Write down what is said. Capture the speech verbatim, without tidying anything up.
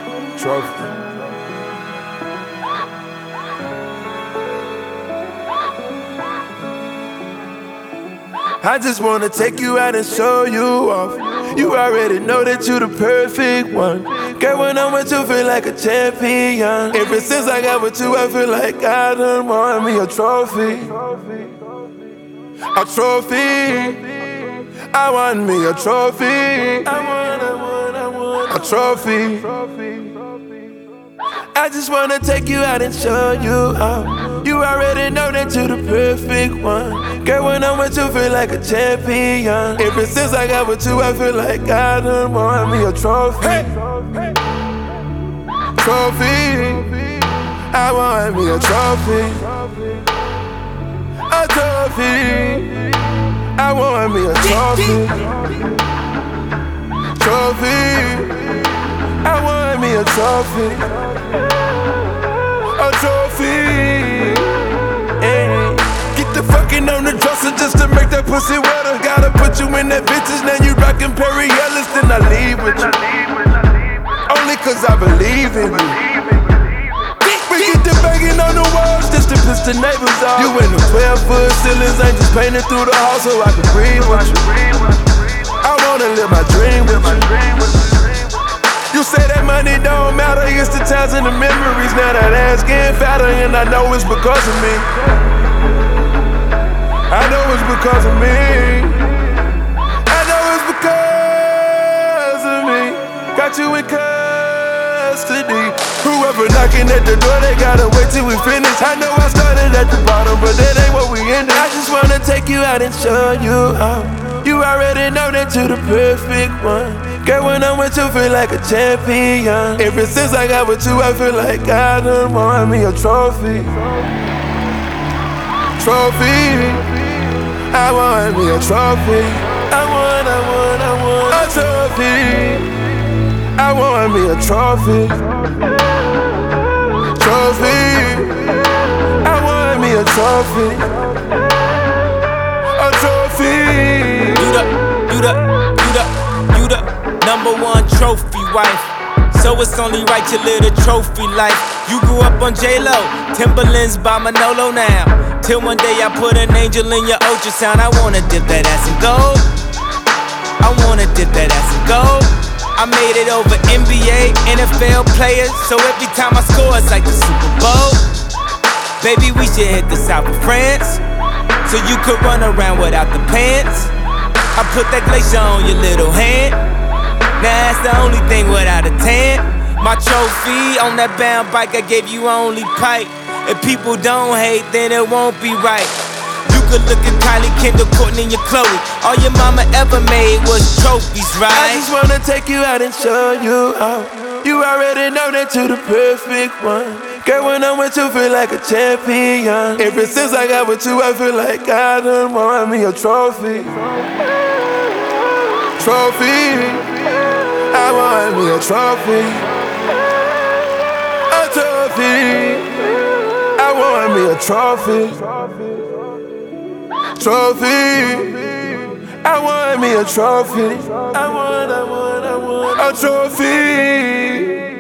Trophy. I just wanna take you out and show you off. You already know that you the perfect one. Girl, when I'm with you, feel like a champion. Ever since I got with you, I feel like I done won me a trophy. A trophy. I want me a trophy. I want, I want, I want a trophy. I just wanna take you out and show you off. You already know that you the perfect one. Girl, when I'm with you, feel like a champion. Ever since I got with you, I feel like I done won me a trophy. Hey. Trophy. I want me a trophy. A trophy. I want me a trophy. Trophy. I want me a trophy. A trophy. Hey. Get the fucking on the dresser just to make that pussy wetter. Gotta put you in that vintage, now you rockin' Perry Ellis, then I leave with you. Only cause I believe in you. We get the banging on the walls just to piss the neighbors off. You in the twelve foot ceilings, ain't just painted through the house so I can breathe with you. I wanna live my dream with you. You say that money don't matter, it's the times and the memories. Now that ass getting fatter and I know it's because of me. I know it's because of me. I know it's because of me. Got you in custody. Whoever knocking at the door, they gotta wait till we finish. I know I started at the bottom, but that ain't what we ended. I just wanna take you out and show you out. You already know that you the perfect one. Girl, when I'm with you, feel like a champion. Ever since I got with you, I feel like I done won me a trophy. Trophy. I want me a trophy. I want, I want, I want a trophy. I want me a trophy. Trophy. I want me a trophy. A trophy. You the, you the, you the, you the number one trophy wife. So it's only right you live the trophy life. You grew up on J-Lo, Timberlands by Manolo now. Till one day I put an angel in your ultrasound. I wanna dip that ass in gold. I wanna dip that ass in gold. I made it over N B A, N F L players. So every time I score it's like the Super Bowl. Baby, we should hit the south of France, so you could run around without the pants. I put that glacier on your little hand. Now that's the only thing without a tan. My trophy on that bound bike, I gave you only pipe. If people don't hate, then it won't be right. You could look at Kylie, Kendall, Courtney, and Chloe. All your mama ever made was trophies, right? I just wanna take you out and show you out. You already know that you the perfect one. Girl, when I'm with you, feel like a champion. Ever since I got with you, I feel like I done won me a trophy. Trophy. I want me a trophy. A trophy. I want me a trophy. Trophy. I want me a trophy. I want, I want, I want a trophy.